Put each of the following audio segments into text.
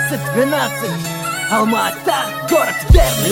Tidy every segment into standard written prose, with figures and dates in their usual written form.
12 Алма-Ата, город верный.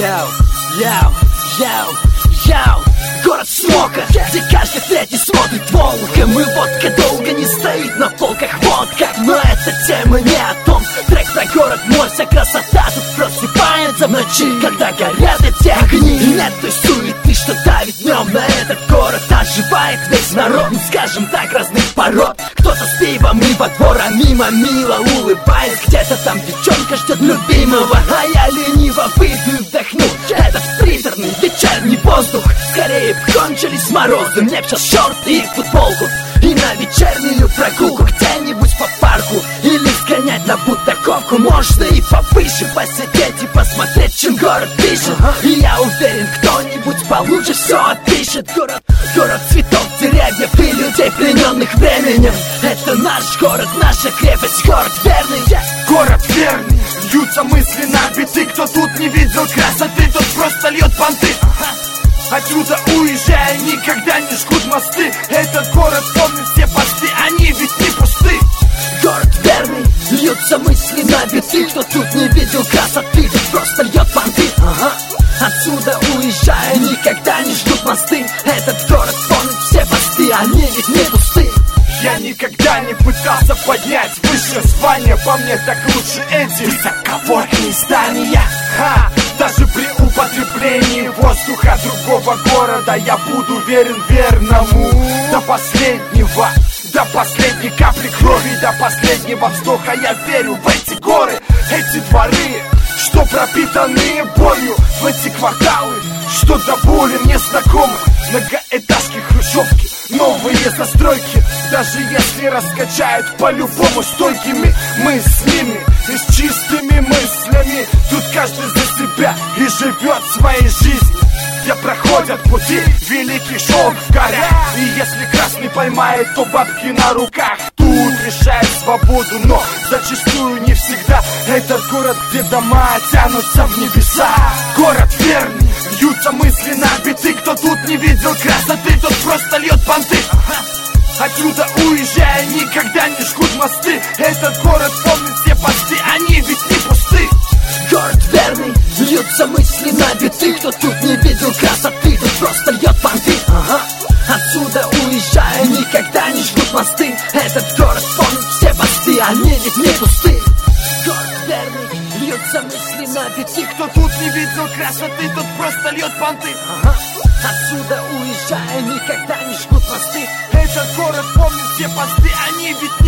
Яу, город смока, где каждый третий смотрит волком. И водка долго не стоит на полках, вот как. Но эта тема не о том. Трек про город мой, вся красота тут просыпается в ночи, когда горят эти огни. И нет той суеты, что давит днем на этот город. Оживает весь народ, ну скажем так, разных пород. Кто-то с пивом и во двор, а мимо мило улыбаясь. Где-то там девчонка ждет любимого, а я лениво выйду и вдохну этот приторный вечерний воздух. Скорее б кончились морозы, мне б сейчас шорты и футболку, и на вечернюю прогулку где-нибудь по парку, или сгонять на Будаковку. Можно и повыше посидеть и посмотреть, чем город пишет. И я уверен, кто-нибудь получше все отпишет. Город цветов, деревьев и людей, плененных временем. Это наш город, наша крепость, город верный. Город верный, льются мысли на биты. Кто тут не видел красоты, тот просто льет понты. Отсюда уезжая, никогда не жгут мосты. Этот город помнит все посты, они ведь не пусты. Город верный, льются мысли на биты. Кто тут не видел красоты, тот просто льет понты. Отсюда уезжая, никогда не жгут мосты. Этот город помнит все посты, они ведь не пусты. Я никогда не пытался поднять выше звания. По мне так лучше эти высокогорные здания. Даже при употреблении воздуха другого города я буду верен верному. До последнего, до последней капли крови, до последнего вздоха я верю в эти горы, эти дворы, что пропитаны болью, в эти кварталы, что до боли мне знакомы. Многоэтажки, хрущевки, новые застройки. Даже если раскачают, по-любому стойкими мы с ними и с чистыми мыслями. Тут каждый за себя и живет своей жизнью, где проходят пути великий шелк в горах. И если красный поймает, то бабки на руках. Тут решает свободу, но зачастую не всегда. Этот город, где дома тянутся в небеса. Город верный, льются мысли на биты. Кто тут не видел красоты, тот просто льет понты. Отсюда уезжая, никогда не жгут мосты. Этот город помнит все посты, они ведь не пусты. Город верный, льются мысли на биты. Кто тут не видел красоты, тот просто льет понты. Отсюда уезжая, никогда не жгут мосты. Этот город помнит все посты, они ведь не пусты. Город верный, льются мысли на биты. Кто тут не видел красоты, тот просто льет понты. Отсюда уезжая, никогда не жгут мосты. Этот город помнит все посты, они ведь